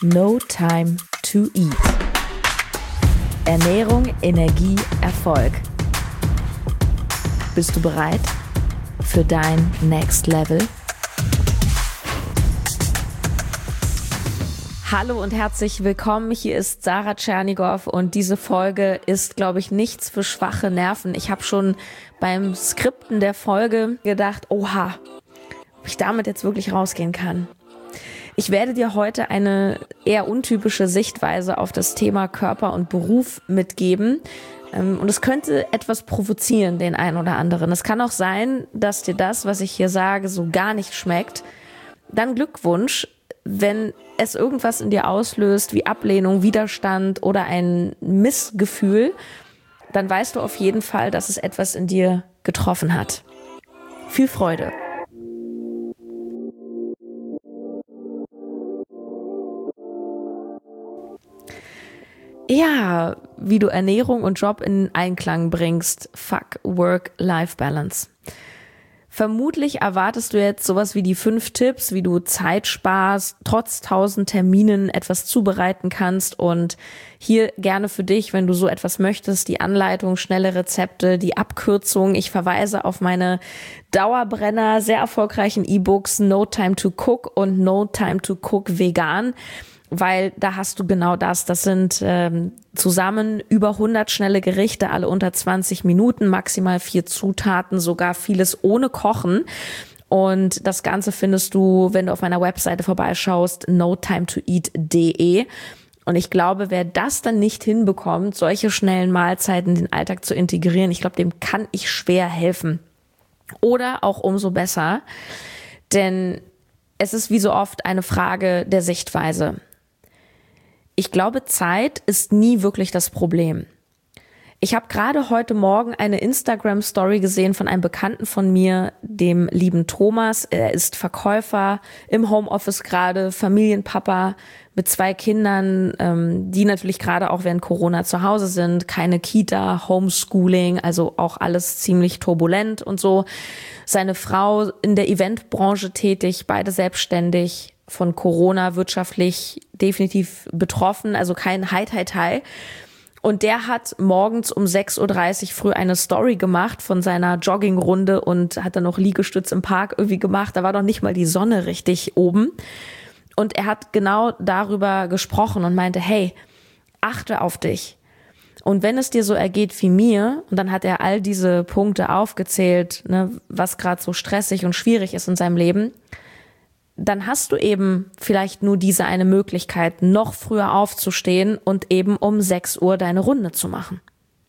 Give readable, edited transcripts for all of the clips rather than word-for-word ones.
No Time to Eat. Ernährung, Energie, Erfolg. Bist du bereit für dein Next Level? Hallo und herzlich willkommen. Hier ist Sarah Tschernigow und diese Folge ist, glaube ich, nichts für schwache Nerven. Ich habe schon beim Skripten der Folge gedacht, oha, ob ich damit jetzt wirklich rausgehen kann. Ich werde dir heute eine eher untypische Sichtweise auf das Thema Körper und Beruf mitgeben. Und es könnte etwas provozieren, den einen oder anderen. Es kann auch sein, dass dir das, was ich hier sage, so gar nicht schmeckt. Dann Glückwunsch, wenn es irgendwas in dir auslöst, wie Ablehnung, Widerstand oder ein Missgefühl, dann weißt du auf jeden Fall, dass es etwas in dir getroffen hat. Viel Freude! Ja, wie du Ernährung und Job in Einklang bringst. Fuck Work-Life-Balance. Vermutlich erwartest du jetzt sowas wie die 5 Tipps, wie du Zeit sparst, trotz 1000 Terminen etwas zubereiten kannst und hier gerne für dich, wenn du so etwas möchtest, die Anleitung, schnelle Rezepte, die Abkürzung. Ich verweise auf meine Dauerbrenner, sehr erfolgreichen E-Books No Time to Cook und No Time to Cook Vegan. Weil da hast du genau das. Das sind zusammen über 100 schnelle Gerichte, alle unter 20 Minuten, maximal 4 Zutaten, sogar vieles ohne Kochen. Und das Ganze findest du, wenn du auf meiner Webseite vorbeischaust, notimetoeat.de. Und ich glaube, wer das dann nicht hinbekommt, solche schnellen Mahlzeiten in den Alltag zu integrieren, ich glaube, dem kann ich schwer helfen. Oder auch umso besser, denn es ist wie so oft eine Frage der Sichtweise. Ich glaube, Zeit ist nie wirklich das Problem. Ich habe gerade heute Morgen eine Instagram-Story gesehen von einem Bekannten von mir, dem lieben Thomas. Er ist Verkäufer im Homeoffice gerade, Familienpapa mit 2 Kindern, die natürlich gerade auch während Corona zu Hause sind. Keine Kita, Homeschooling, also auch alles ziemlich turbulent und so. Seine Frau in der Eventbranche tätig, beide selbstständig, von Corona wirtschaftlich definitiv betroffen, also kein Hi. Und der hat morgens um 6.30 Uhr früh eine Story gemacht von seiner Joggingrunde und hat dann noch Liegestütz im Park irgendwie gemacht. Da war doch nicht mal die Sonne richtig oben. Und er hat genau darüber gesprochen und meinte, hey, achte auf dich. Und wenn es dir so ergeht wie mir, und dann hat er all diese Punkte aufgezählt, ne, was gerade so stressig und schwierig ist in seinem Leben, dann hast du eben vielleicht nur diese eine Möglichkeit, noch früher aufzustehen und eben um 6 Uhr deine Runde zu machen.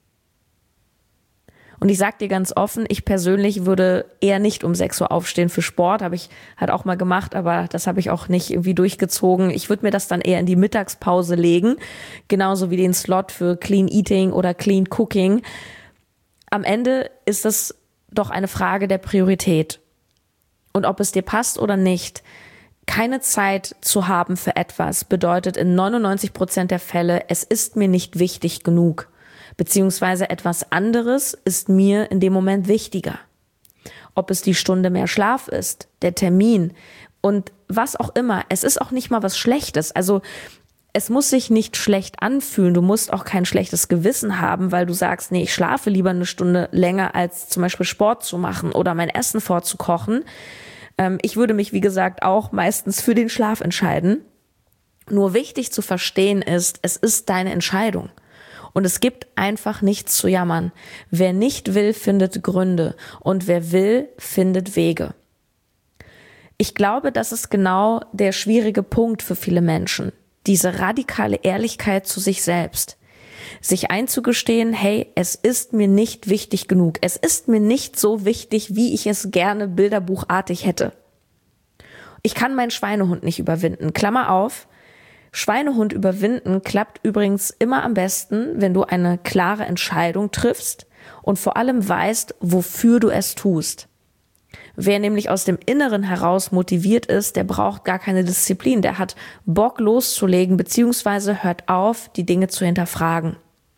Und ich sag dir ganz offen, ich persönlich würde eher nicht um 6 Uhr aufstehen für Sport, habe ich halt auch mal gemacht, aber das habe ich auch nicht irgendwie durchgezogen. Ich würde mir das dann eher in die Mittagspause legen, genauso wie den Slot für Clean Eating oder Clean Cooking. Am Ende ist es doch eine Frage der Priorität. Und ob es dir passt oder nicht, keine Zeit zu haben für etwas bedeutet in 99% der Fälle, es ist mir nicht wichtig genug. Beziehungsweise etwas anderes ist mir in dem Moment wichtiger. Ob es die Stunde mehr Schlaf ist, der Termin und was auch immer. Es ist auch nicht mal was Schlechtes. Also es muss sich nicht schlecht anfühlen. Du musst auch kein schlechtes Gewissen haben, weil du sagst, nee, ich schlafe lieber eine Stunde länger, als zum Beispiel Sport zu machen oder mein Essen vorzukochen. Ich würde mich, wie gesagt, auch meistens für den Schlaf entscheiden. Nur wichtig zu verstehen ist, es ist deine Entscheidung. Und es gibt einfach nichts zu jammern. Wer nicht will, findet Gründe. Und wer will, findet Wege. Ich glaube, das ist genau der schwierige Punkt für viele Menschen. Diese radikale Ehrlichkeit zu sich selbst. Sich einzugestehen, hey, es ist mir nicht wichtig genug. Es ist mir nicht so wichtig, wie ich es gerne bilderbuchartig hätte. Ich kann meinen Schweinehund nicht überwinden. Klammer auf. Schweinehund überwinden klappt übrigens immer am besten, wenn du eine klare Entscheidung triffst und vor allem weißt, wofür du es tust. Wer nämlich aus dem Inneren heraus motiviert ist, der braucht gar keine Disziplin. Der hat Bock loszulegen, beziehungsweise hört auf, die Dinge zu hinterfragen.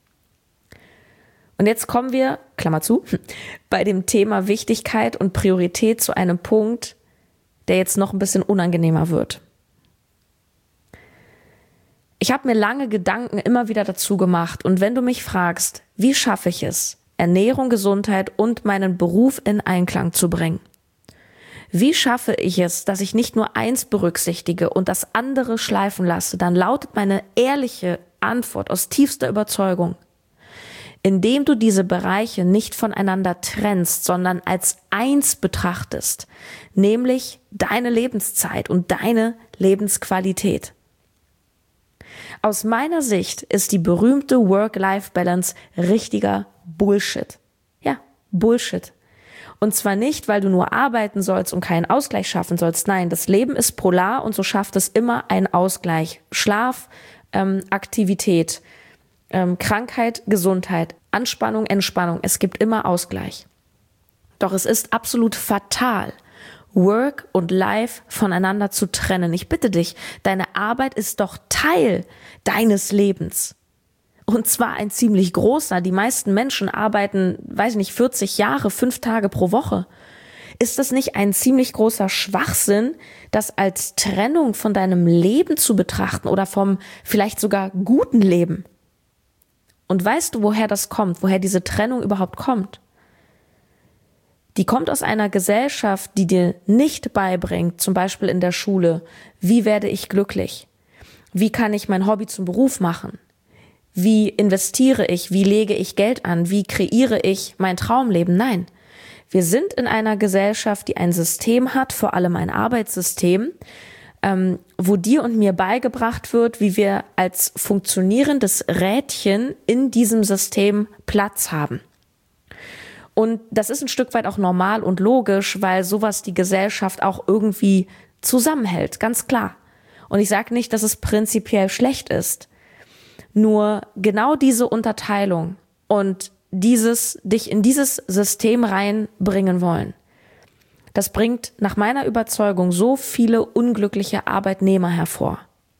Und jetzt kommen wir, Klammer zu, bei dem Thema Wichtigkeit und Priorität zu einem Punkt, der jetzt noch ein bisschen unangenehmer wird. Ich habe mir lange Gedanken immer wieder dazu gemacht und wenn du mich fragst, wie schaffe ich es, Ernährung, Gesundheit und meinen Beruf in Einklang zu bringen? Wie schaffe ich es, dass ich nicht nur eins berücksichtige und das andere schleifen lasse? Dann lautet meine ehrliche Antwort aus tiefster Überzeugung: Indem du diese Bereiche nicht voneinander trennst, sondern als eins betrachtest, nämlich deine Lebenszeit und deine Lebensqualität. Aus meiner Sicht ist die berühmte Work-Life-Balance richtiger Bullshit. Ja, Bullshit. Und zwar nicht, weil du nur arbeiten sollst und keinen Ausgleich schaffen sollst. Nein, das Leben ist polar und so schafft es immer einen Ausgleich. Schlaf, Aktivität, Krankheit, Gesundheit, Anspannung, Entspannung. Es gibt immer Ausgleich. Doch es ist absolut fatal, Work und Life voneinander zu trennen. Ich bitte dich, deine Arbeit ist doch Teil deines Lebens. Und zwar ein ziemlich großer. Die meisten Menschen arbeiten, 40 Jahre, 5 Tage pro Woche. Ist das nicht ein ziemlich großer Schwachsinn, das als Trennung von deinem Leben zu betrachten oder vom vielleicht sogar guten Leben? Und weißt du, woher das kommt, woher diese Trennung überhaupt kommt? Die kommt aus einer Gesellschaft, die dir nicht beibringt, zum Beispiel in der Schule, wie werde ich glücklich? Wie kann ich mein Hobby zum Beruf machen? Wie investiere ich? Wie lege ich Geld an? Wie kreiere ich mein Traumleben? Nein, wir sind in einer Gesellschaft, die ein System hat, vor allem ein Arbeitssystem, wo dir und mir beigebracht wird, wie wir als funktionierendes Rädchen in diesem System Platz haben. Und das ist ein Stück weit auch normal und logisch, weil sowas die Gesellschaft auch irgendwie zusammenhält, ganz klar. Und ich sage nicht, dass es prinzipiell schlecht ist. Nur genau diese Unterteilung und dich in dieses System reinbringen wollen, das bringt nach meiner Überzeugung so viele unglückliche Arbeitnehmer hervor.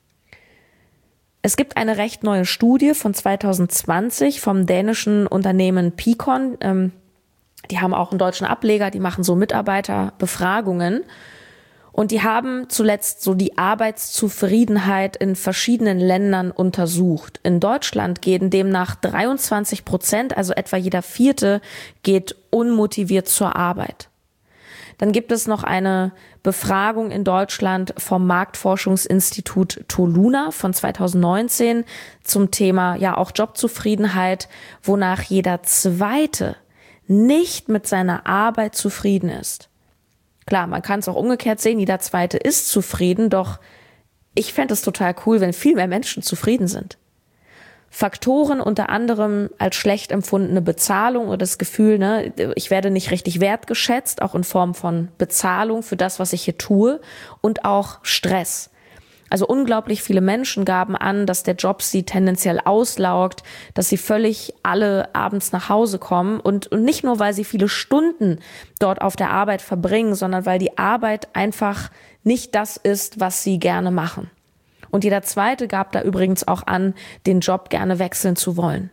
Es gibt eine recht neue Studie von 2020 vom dänischen Unternehmen Picon. Die haben auch einen deutschen Ableger, die machen so Mitarbeiterbefragungen. Und die haben zuletzt so die Arbeitszufriedenheit in verschiedenen Ländern untersucht. In Deutschland gehen demnach 23%, also etwa jeder Vierte, geht unmotiviert zur Arbeit. Dann gibt es noch eine Befragung in Deutschland vom Marktforschungsinstitut Toluna von 2019 zum Thema auch Jobzufriedenheit, wonach jeder Zweite nicht mit seiner Arbeit zufrieden ist. Klar, man kann es auch umgekehrt sehen, jeder Zweite ist zufrieden, doch ich fände es total cool, wenn viel mehr Menschen zufrieden sind. Faktoren unter anderem als schlecht empfundene Bezahlung oder das Gefühl, ich werde nicht richtig wertgeschätzt, auch in Form von Bezahlung für das, was ich hier tue, und auch Stress. Also unglaublich viele Menschen gaben an, dass der Job sie tendenziell auslaugt, dass sie völlig alle abends nach Hause kommen und nicht nur, weil sie viele Stunden dort auf der Arbeit verbringen, sondern weil die Arbeit einfach nicht das ist, was sie gerne machen. Und jeder Zweite gab da übrigens auch an, den Job gerne wechseln zu wollen.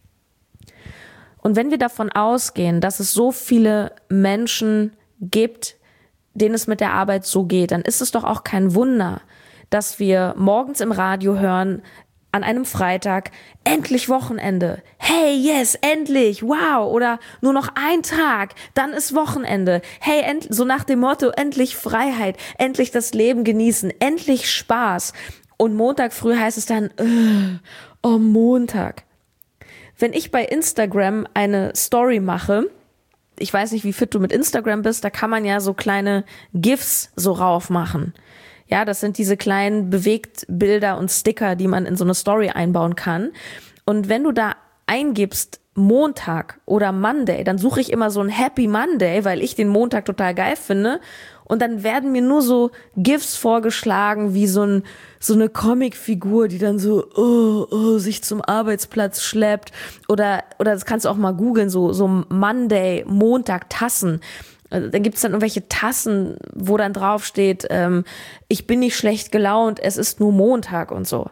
Und wenn wir davon ausgehen, dass es so viele Menschen gibt, denen es mit der Arbeit so geht, dann ist es doch auch kein Wunder, dass wir morgens im Radio hören, an einem Freitag, endlich Wochenende. Hey, yes, endlich, wow. Oder nur noch ein Tag, dann ist Wochenende. Hey, so nach dem Motto, endlich Freiheit, endlich das Leben genießen, endlich Spaß. Und Montag früh heißt es dann, oh Montag. Wenn ich bei Instagram eine Story mache, ich weiß nicht, wie fit du mit Instagram bist, da kann man ja so kleine GIFs so rauf machen. Ja, das sind diese kleinen Bewegtbilder und Sticker, die man in so eine Story einbauen kann. Und wenn du da eingibst Montag oder Monday, dann suche ich immer so ein Happy Monday, weil ich den Montag total geil finde. Und dann werden mir nur so GIFs vorgeschlagen, wie so eine Comicfigur, die dann so sich zum Arbeitsplatz schleppt. Oder das kannst du auch mal googeln, so Monday, Montag, Tassen. Dann gibt's dann irgendwelche Tassen, wo dann drauf steht, ich bin nicht schlecht gelaunt, es ist nur Montag und so.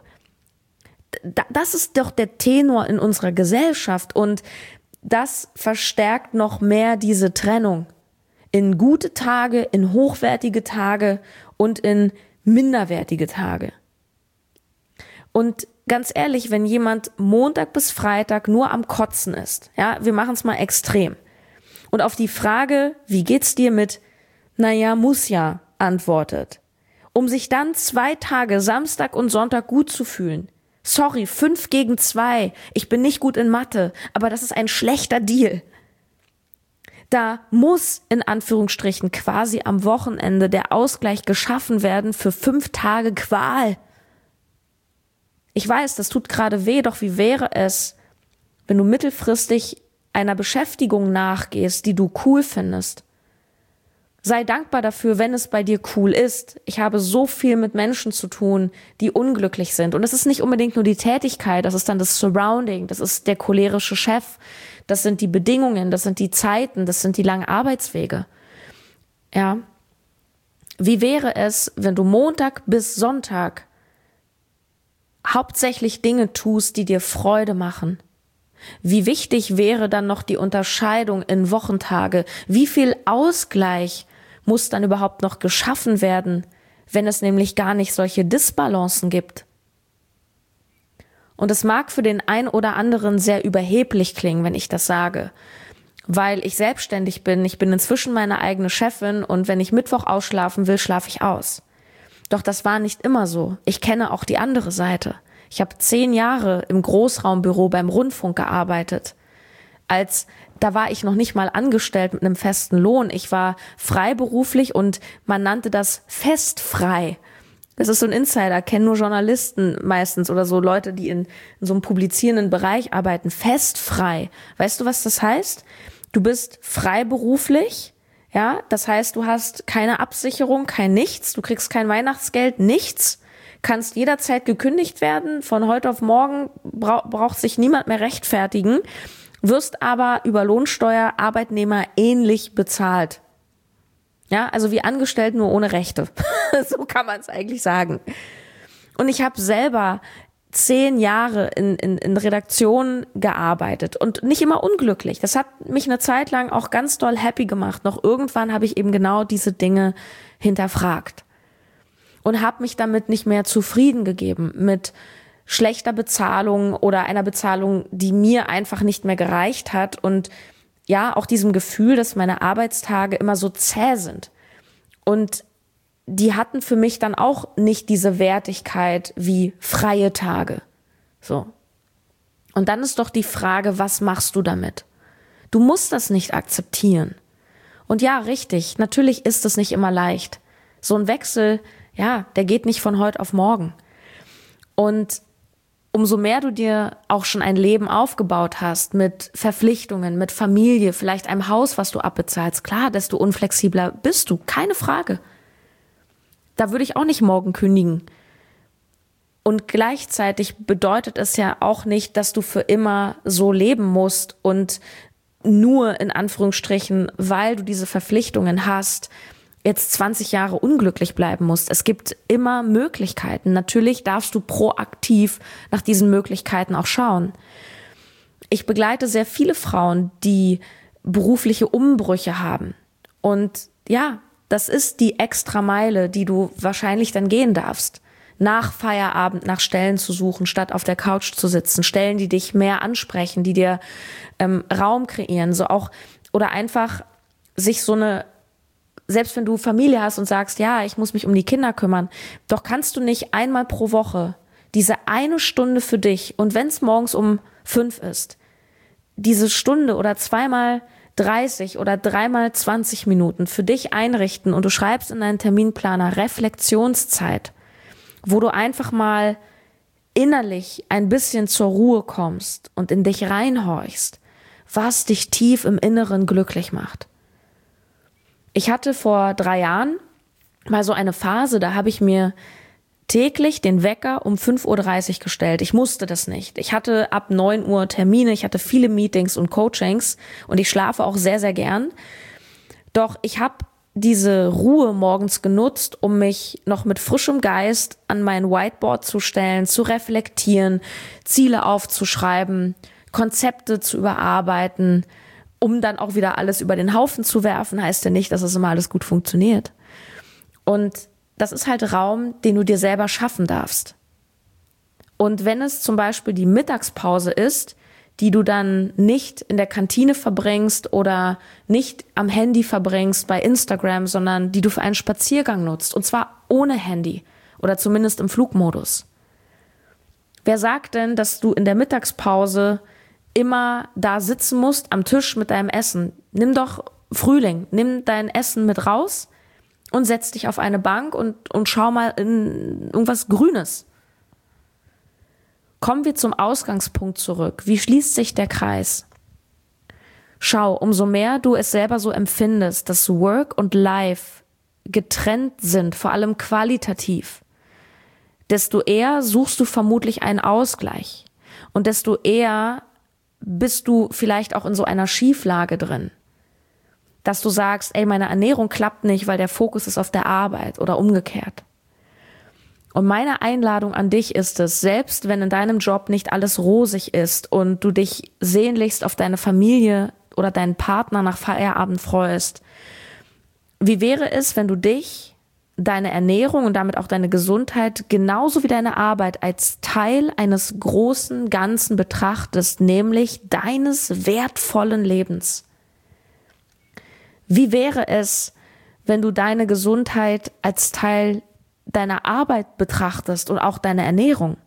Das ist doch der Tenor in unserer Gesellschaft und das verstärkt noch mehr diese Trennung in gute Tage, in hochwertige Tage und in minderwertige Tage. Und ganz ehrlich, wenn jemand Montag bis Freitag nur am Kotzen ist, ja, wir machen es mal extrem, und auf die Frage, wie geht's dir mit, naja, muss ja, antwortet, um sich dann 2 Tage, Samstag und Sonntag gut zu fühlen. Sorry, 5 gegen 2, ich bin nicht gut in Mathe, aber das ist ein schlechter Deal. Da muss in Anführungsstrichen quasi am Wochenende der Ausgleich geschaffen werden für 5 Tage Qual. Ich weiß, das tut gerade weh, doch wie wäre es, wenn du mittelfristig einer Beschäftigung nachgehst, die du cool findest? Sei dankbar dafür, wenn es bei dir cool ist. Ich habe so viel mit Menschen zu tun, die unglücklich sind. Und es ist nicht unbedingt nur die Tätigkeit, das ist dann das Surrounding, das ist der cholerische Chef, das sind die Bedingungen, das sind die Zeiten, das sind die langen Arbeitswege. Ja. Wie wäre es, wenn du Montag bis Sonntag hauptsächlich Dinge tust, die dir Freude machen? Wie wichtig wäre dann noch die Unterscheidung in Wochentage? Wie viel Ausgleich muss dann überhaupt noch geschaffen werden, wenn es nämlich gar nicht solche Disbalancen gibt? Und es mag für den einen oder anderen sehr überheblich klingen, wenn ich das sage, weil ich selbstständig bin. Ich bin inzwischen meine eigene Chefin und wenn ich Mittwoch ausschlafen will, schlafe ich aus. Doch das war nicht immer so. Ich kenne auch die andere Seite. Ich habe 10 Jahre im Großraumbüro beim Rundfunk gearbeitet. Da war ich noch nicht mal angestellt mit einem festen Lohn. Ich war freiberuflich und man nannte das festfrei. Das ist so ein Insider, kennen nur Journalisten meistens oder so Leute, die in so einem publizierenden Bereich arbeiten. Festfrei. Weißt du, was das heißt? Du bist freiberuflich, ja, das heißt, du hast keine Absicherung, kein Nichts, du kriegst kein Weihnachtsgeld, nichts, kannst jederzeit gekündigt werden, von heute auf morgen braucht sich niemand mehr rechtfertigen, wirst aber über Lohnsteuer Arbeitnehmer ähnlich bezahlt. Ja, also wie angestellt, nur ohne Rechte. So kann man es eigentlich sagen. Und ich habe selber 10 Jahre in Redaktionen gearbeitet und nicht immer unglücklich. Das hat mich eine Zeit lang auch ganz doll happy gemacht. Noch irgendwann habe ich eben genau diese Dinge hinterfragt und habe mich damit nicht mehr zufrieden gegeben mit schlechter Bezahlung oder einer Bezahlung, die mir einfach nicht mehr gereicht hat und ja, auch diesem Gefühl, dass meine Arbeitstage immer so zäh sind. Und die hatten für mich dann auch nicht diese Wertigkeit wie freie Tage. So. Und dann ist doch die Frage, was machst du damit? Du musst das nicht akzeptieren. Und ja, richtig, natürlich ist es nicht immer leicht. So ein Wechsel, ja, der geht nicht von heute auf morgen. Und umso mehr du dir auch schon ein Leben aufgebaut hast mit Verpflichtungen, mit Familie, vielleicht einem Haus, was du abbezahlst, klar, desto unflexibler bist du, keine Frage. Da würde ich auch nicht morgen kündigen. Und gleichzeitig bedeutet es ja auch nicht, dass du für immer so leben musst und nur in Anführungsstrichen, weil du diese Verpflichtungen hast, jetzt 20 Jahre unglücklich bleiben musst. Es gibt immer Möglichkeiten. Natürlich darfst du proaktiv nach diesen Möglichkeiten auch schauen. Ich begleite sehr viele Frauen, die berufliche Umbrüche haben. Und ja, das ist die Extrameile, die du wahrscheinlich dann gehen darfst. Nach Feierabend nach Stellen zu suchen, statt auf der Couch zu sitzen. Stellen, die dich mehr ansprechen, die dir Raum kreieren. So auch, oder einfach sich so eine, selbst wenn du Familie hast und sagst, ja, ich muss mich um die Kinder kümmern, doch kannst du nicht einmal pro Woche diese 1 Stunde für dich und wenn es morgens um 5 ist, diese Stunde oder 2-mal 30 oder 3-mal 20 Minuten für dich einrichten und du schreibst in deinen Terminplaner Reflexionszeit, wo du einfach mal innerlich ein bisschen zur Ruhe kommst und in dich reinhorchst, was dich tief im Inneren glücklich macht. Ich hatte vor 3 Jahren mal so eine Phase, da habe ich mir täglich den Wecker um 5:30 Uhr gestellt. Ich musste das nicht. Ich hatte ab 9 Uhr Termine, ich hatte viele Meetings und Coachings und ich schlafe auch sehr, sehr gern. Doch ich habe diese Ruhe morgens genutzt, um mich noch mit frischem Geist an mein Whiteboard zu stellen, zu reflektieren, Ziele aufzuschreiben, Konzepte zu überarbeiten, um dann auch wieder alles über den Haufen zu werfen, heißt ja nicht, dass es immer alles gut funktioniert. Und das ist halt Raum, den du dir selber schaffen darfst. Und wenn es zum Beispiel die Mittagspause ist, die du dann nicht in der Kantine verbringst oder nicht am Handy verbringst bei Instagram, sondern die du für einen Spaziergang nutzt, und zwar ohne Handy oder zumindest im Flugmodus. Wer sagt denn, dass du in der Mittagspause immer da sitzen musst am Tisch mit deinem Essen? Nimm doch Frühling, nimm dein Essen mit raus und setz dich auf eine Bank und schau mal in irgendwas Grünes. Kommen wir zum Ausgangspunkt zurück. Wie schließt sich der Kreis? Schau, umso mehr du es selber so empfindest, dass Work und Life getrennt sind, vor allem qualitativ, desto eher suchst du vermutlich einen Ausgleich und desto eher bist du vielleicht auch in so einer Schieflage drin, dass du sagst, ey, meine Ernährung klappt nicht, weil der Fokus ist auf der Arbeit oder umgekehrt. Und meine Einladung an dich ist es, selbst wenn in deinem Job nicht alles rosig ist und du dich sehnlichst auf deine Familie oder deinen Partner nach Feierabend freust, wie wäre es, wenn du dich, deine Ernährung und damit auch deine Gesundheit genauso wie deine Arbeit als Teil eines großen Ganzen betrachtest, nämlich deines wertvollen Lebens? Wie wäre es, wenn du deine Gesundheit als Teil deiner Arbeit betrachtest und auch deine Ernährung?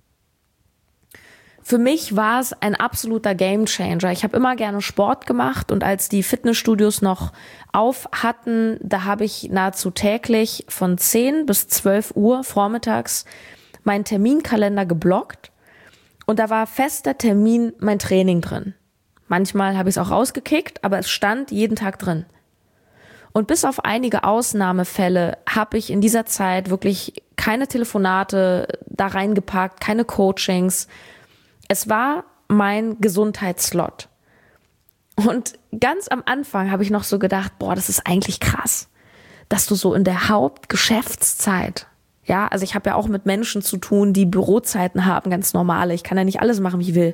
Für mich war es ein absoluter Gamechanger. Ich habe immer gerne Sport gemacht und als die Fitnessstudios noch auf hatten, da habe ich nahezu täglich von 10 bis 12 Uhr vormittags meinen Terminkalender geblockt und da war fester Termin mein Training drin. Manchmal habe ich es auch rausgekickt, aber es stand jeden Tag drin. Und bis auf einige Ausnahmefälle habe ich in dieser Zeit wirklich keine Telefonate da reingepackt, keine Coachings. Es war mein Gesundheitsslot. Und ganz am Anfang habe ich noch so gedacht, boah, das ist eigentlich krass, dass du so in der Hauptgeschäftszeit, ja, also ich habe ja auch mit Menschen zu tun, die Bürozeiten haben, ganz normale. Ich kann ja nicht alles machen, wie ich will.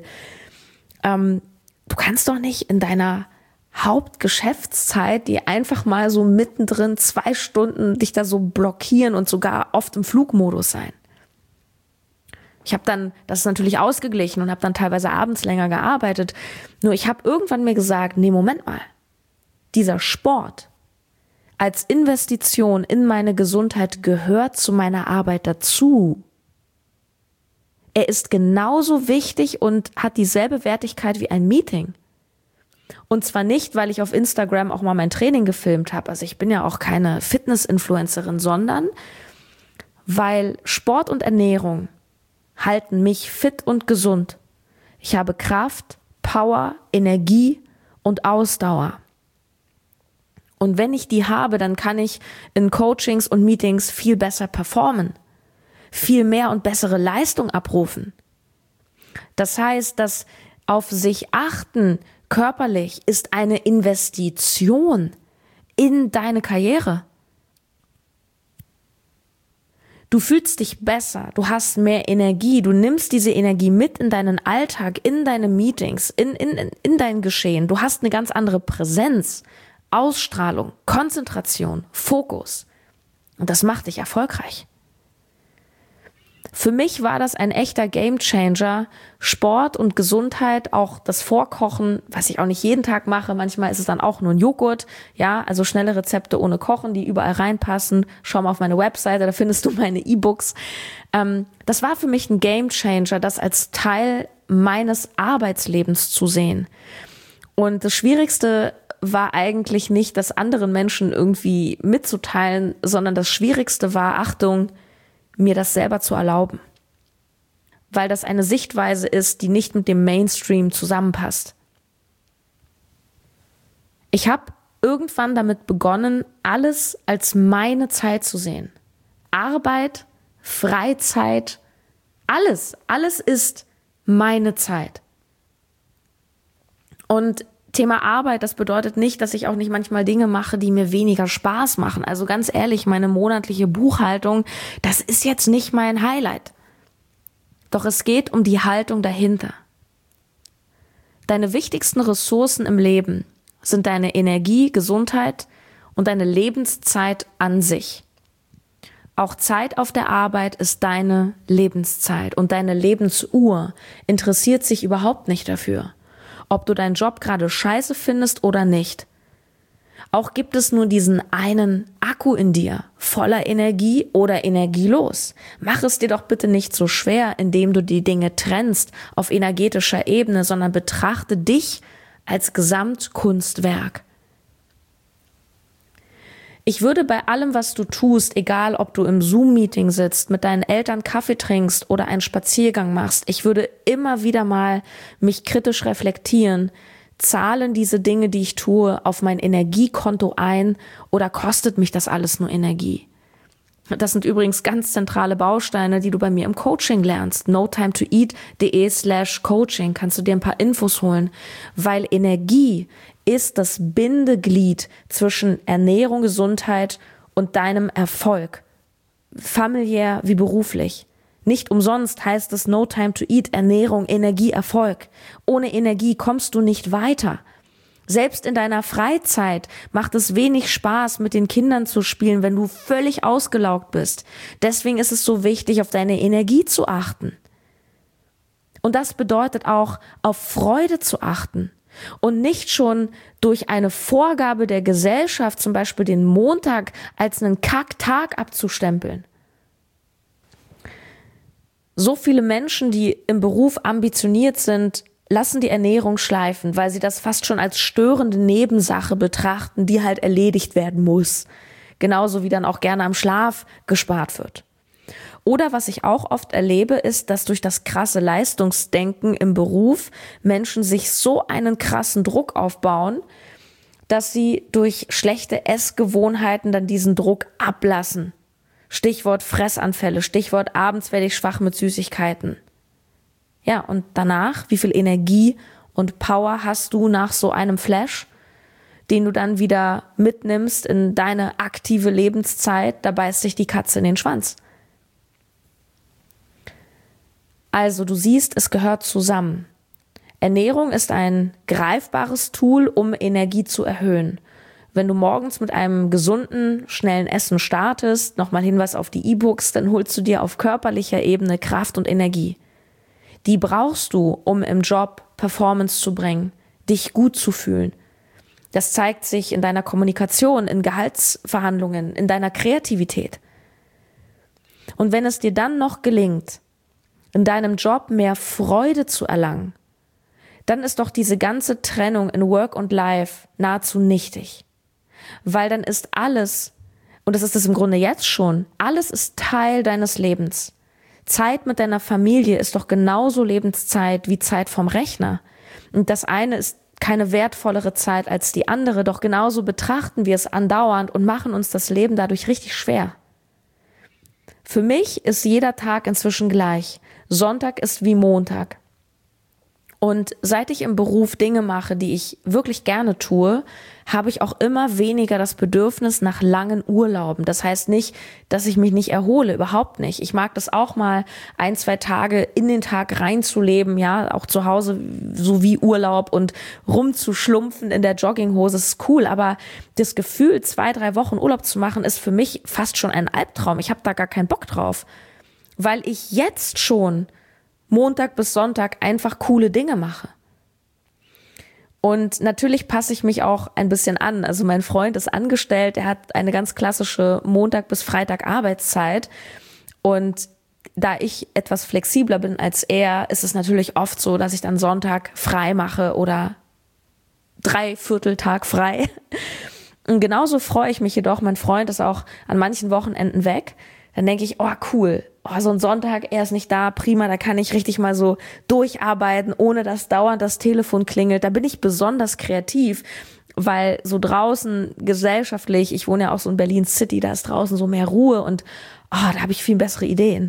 Du kannst doch nicht in deiner Hauptgeschäftszeit, die einfach mal so mittendrin 2 Stunden dich da so blockieren und sogar oft im Flugmodus sein. Ich habe dann das natürlich ausgeglichen und habe dann teilweise abends länger gearbeitet. Nur ich habe irgendwann mir gesagt, nee, Moment mal, dieser Sport als Investition in meine Gesundheit gehört zu meiner Arbeit dazu. Er ist genauso wichtig und hat dieselbe Wertigkeit wie ein Meeting. Und zwar nicht, weil ich auf Instagram auch mal mein Training gefilmt habe. Also ich bin ja auch keine Fitness-Influencerin, sondern weil Sport und Ernährung halten mich fit und gesund. Ich habe Kraft, Power, Energie und Ausdauer. Und wenn ich die habe, dann kann ich in Coachings und Meetings viel besser performen, viel mehr und bessere Leistung abrufen. Das heißt, dass auf sich achten körperlich ist eine Investition in deine Karriere. Du fühlst dich besser, du hast mehr Energie, du nimmst diese Energie mit in deinen Alltag, in deine Meetings, in dein Geschehen. Du hast eine ganz andere Präsenz, Ausstrahlung, Konzentration, Fokus. Und das macht dich erfolgreich. Für mich war das ein echter Gamechanger. Sport und Gesundheit, auch das Vorkochen, was ich auch nicht jeden Tag mache. Manchmal ist es dann auch nur ein Joghurt. Ja, also schnelle Rezepte ohne Kochen, die überall reinpassen. Schau mal auf meine Webseite, da findest du meine E-Books. Das war für mich ein Gamechanger, das als Teil meines Arbeitslebens zu sehen. Und das Schwierigste war eigentlich nicht, das anderen Menschen irgendwie mitzuteilen, sondern das Schwierigste war, Achtung, mir das selber zu erlauben. Weil das eine Sichtweise ist, die nicht mit dem Mainstream zusammenpasst. Ich habe irgendwann damit begonnen, alles als meine Zeit zu sehen. Arbeit, Freizeit, alles ist meine Zeit. Und Thema Arbeit, das bedeutet nicht, dass ich auch nicht manchmal Dinge mache, die mir weniger Spaß machen. Also ganz ehrlich, meine monatliche Buchhaltung, das ist jetzt nicht mein Highlight. Doch es geht um die Haltung dahinter. Deine wichtigsten Ressourcen im Leben sind deine Energie, Gesundheit und deine Lebenszeit an sich. Auch Zeit auf der Arbeit ist deine Lebenszeit und deine Lebensuhr interessiert sich überhaupt nicht dafür, ob du deinen Job gerade scheiße findest oder nicht. Auch gibt es nur diesen einen Akku in dir, voller Energie oder energielos. Mach es dir doch bitte nicht so schwer, indem du die Dinge trennst auf energetischer Ebene, sondern betrachte dich als Gesamtkunstwerk. Ich würde bei allem, was du tust, egal ob du im Zoom-Meeting sitzt, mit deinen Eltern Kaffee trinkst oder einen Spaziergang machst, ich würde immer wieder mal mich kritisch reflektieren. Zahlen diese Dinge, die ich tue, auf mein Energiekonto ein oder kostet mich das alles nur Energie? Das sind übrigens ganz zentrale Bausteine, die du bei mir im Coaching lernst. notimetoeat.de/coaching kannst du dir ein paar Infos holen, weil Energie ist das Bindeglied zwischen Ernährung, Gesundheit und deinem Erfolg, familiär wie beruflich. Nicht umsonst heißt es No Time to Eat, Ernährung, Energie, Erfolg. Ohne Energie kommst du nicht weiter. Selbst in deiner Freizeit macht es wenig Spaß, mit den Kindern zu spielen, wenn du völlig ausgelaugt bist. Deswegen ist es so wichtig, auf deine Energie zu achten. Und das bedeutet auch, auf Freude zu achten. Und nicht schon durch eine Vorgabe der Gesellschaft, zum Beispiel den Montag, als einen Kacktag abzustempeln. So viele Menschen, die im Beruf ambitioniert sind, lassen die Ernährung schleifen, weil sie das fast schon als störende Nebensache betrachten, die halt erledigt werden muss. Genauso wie dann auch gerne am Schlaf gespart wird. Oder was ich auch oft erlebe, ist, dass durch das krasse Leistungsdenken im Beruf Menschen sich so einen krassen Druck aufbauen, dass sie durch schlechte Essgewohnheiten dann diesen Druck ablassen. Stichwort Fressanfälle, Stichwort abends werde ich schwach mit Süßigkeiten. Ja, und danach, wie viel Energie und Power hast du nach so einem Flash, den du dann wieder mitnimmst in deine aktive Lebenszeit, da beißt sich die Katze in den Schwanz. Also du siehst, es gehört zusammen. Ernährung ist ein greifbares Tool, um Energie zu erhöhen. Wenn du morgens mit einem gesunden, schnellen Essen startest, nochmal Hinweis auf die E-Books, dann holst du dir auf körperlicher Ebene Kraft und Energie. Die brauchst du, um im Job Performance zu bringen, dich gut zu fühlen. Das zeigt sich in deiner Kommunikation, in Gehaltsverhandlungen, in deiner Kreativität. Und wenn es dir dann noch gelingt, in deinem Job mehr Freude zu erlangen, dann ist doch diese ganze Trennung in Work und Life nahezu nichtig. Weil dann ist alles, und das ist es im Grunde jetzt schon, alles ist Teil deines Lebens. Zeit mit deiner Familie ist doch genauso Lebenszeit wie Zeit vom Rechner. Und das eine ist keine wertvollere Zeit als die andere, doch genauso betrachten wir es andauernd und machen uns das Leben dadurch richtig schwer. Für mich ist jeder Tag inzwischen gleich. Sonntag ist wie Montag. Und seit ich im Beruf Dinge mache, die ich wirklich gerne tue, habe ich auch immer weniger das Bedürfnis nach langen Urlauben. Das heißt nicht, dass ich mich nicht erhole, überhaupt nicht. Ich mag das auch mal 1-2 Tage in den Tag reinzuleben, ja, auch zu Hause so wie Urlaub und rumzuschlumpfen in der Jogginghose, ist cool. Aber das Gefühl, 2-3 Wochen Urlaub zu machen, ist für mich fast schon ein Albtraum. Ich habe da gar keinen Bock drauf, weil ich jetzt schon Montag bis Sonntag einfach coole Dinge mache. Und natürlich passe ich mich auch ein bisschen an. Also mein Freund ist angestellt, er hat eine ganz klassische Montag bis Freitag Arbeitszeit. Und da ich etwas flexibler bin als er, ist es natürlich oft so, dass ich dann Sonntag frei mache oder 3/4 Tag frei. Und genauso freue ich mich jedoch, mein Freund ist auch an manchen Wochenenden weg. Dann denke ich, oh cool, so ein Sonntag, er ist nicht da, prima, da kann ich richtig mal so durcharbeiten, ohne dass dauernd das Telefon klingelt. Da bin ich besonders kreativ, weil so draußen gesellschaftlich, ich wohne ja auch so in Berlin City, da ist draußen so mehr Ruhe und da habe ich viel bessere Ideen.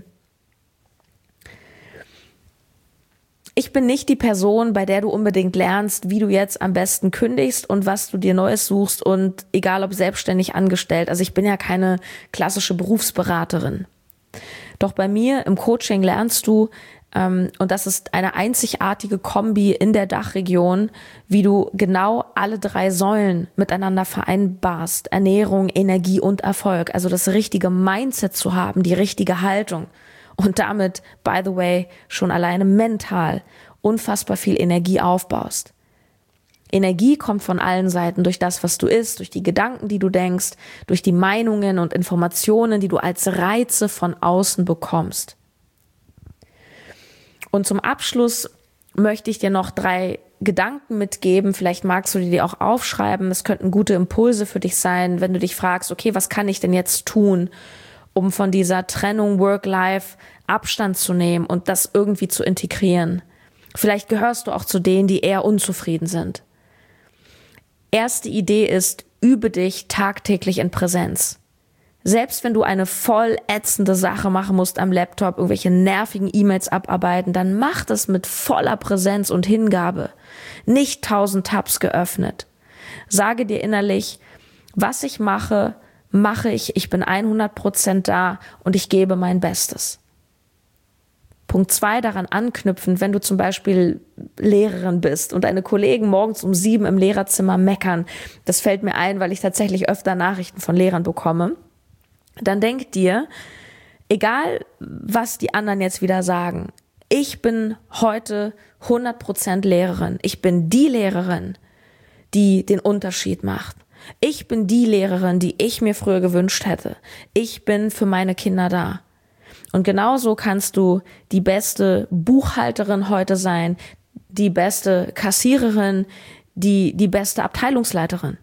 Ich bin nicht die Person, bei der du unbedingt lernst, wie du jetzt am besten kündigst und was du dir Neues suchst und egal ob selbstständig angestellt. Also ich bin ja keine klassische Berufsberaterin. Doch bei mir im Coaching lernst du, Und das ist eine einzigartige Kombi in der Dachregion, wie du genau alle 3 Säulen miteinander vereinbarst. Ernährung, Energie und Erfolg. Also das richtige Mindset zu haben, die richtige Haltung. Und damit, by the way, schon alleine mental unfassbar viel Energie aufbaust. Energie kommt von allen Seiten, durch das, was du isst, durch die Gedanken, die du denkst, durch die Meinungen und Informationen, die du als Reize von außen bekommst. Und zum Abschluss möchte ich dir noch 3 Gedanken mitgeben. Vielleicht magst du die auch aufschreiben. Es könnten gute Impulse für dich sein, wenn du dich fragst, okay, was kann ich denn jetzt tun, um von dieser Trennung Work-Life Abstand zu nehmen und das irgendwie zu integrieren. Vielleicht gehörst du auch zu denen, die eher unzufrieden sind. Erste Idee ist, übe dich tagtäglich in Präsenz. Selbst wenn du eine voll ätzende Sache machen musst am Laptop, irgendwelche nervigen E-Mails abarbeiten, dann mach das mit voller Präsenz und Hingabe. Nicht 1000 Tabs geöffnet. Sage dir innerlich, was ich mache, ich bin 100% da und ich gebe mein Bestes. Punkt 2, daran anknüpfend, wenn du zum Beispiel Lehrerin bist und deine Kollegen morgens um 7 im Lehrerzimmer meckern, das fällt mir ein, weil ich tatsächlich öfter Nachrichten von Lehrern bekomme, dann denk dir, egal was die anderen jetzt wieder sagen, ich bin heute 100% Lehrerin. Ich bin die Lehrerin, die den Unterschied macht. Ich bin die Lehrerin, die ich mir früher gewünscht hätte. Ich bin für meine Kinder da. Und genauso kannst du die beste Buchhalterin heute sein, die beste Kassiererin, die beste Abteilungsleiterin.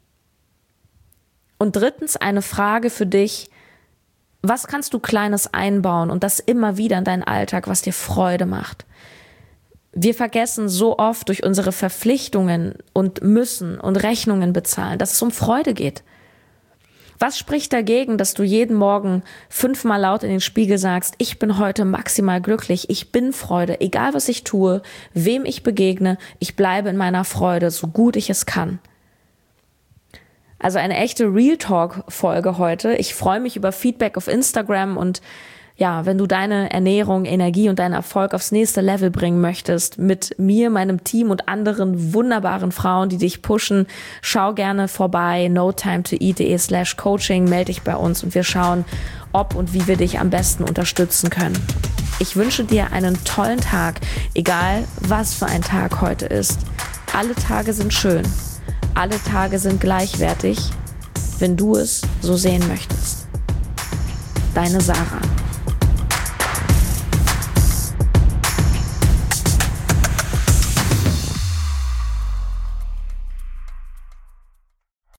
Und 3, eine Frage für dich: Was kannst du Kleines einbauen und das immer wieder in deinen Alltag, was dir Freude macht? Wir vergessen so oft durch unsere Verpflichtungen und müssen und Rechnungen bezahlen, dass es um Freude geht. Was spricht dagegen, dass du jeden Morgen 5-mal laut in den Spiegel sagst, ich bin heute maximal glücklich, ich bin Freude, egal was ich tue, wem ich begegne, ich bleibe in meiner Freude, so gut ich es kann. Also eine echte Real Talk-Folge heute. Ich freue mich über Feedback auf Instagram und ja, wenn du deine Ernährung, Energie und deinen Erfolg aufs nächste Level bringen möchtest, mit mir, meinem Team und anderen wunderbaren Frauen, die dich pushen, schau gerne vorbei, notimetoeat.de/coaching, melde dich bei uns und wir schauen, ob und wie wir dich am besten unterstützen können. Ich wünsche dir einen tollen Tag, egal was für ein Tag heute ist. Alle Tage sind schön. Alle Tage sind gleichwertig, wenn du es so sehen möchtest. Deine Sarah.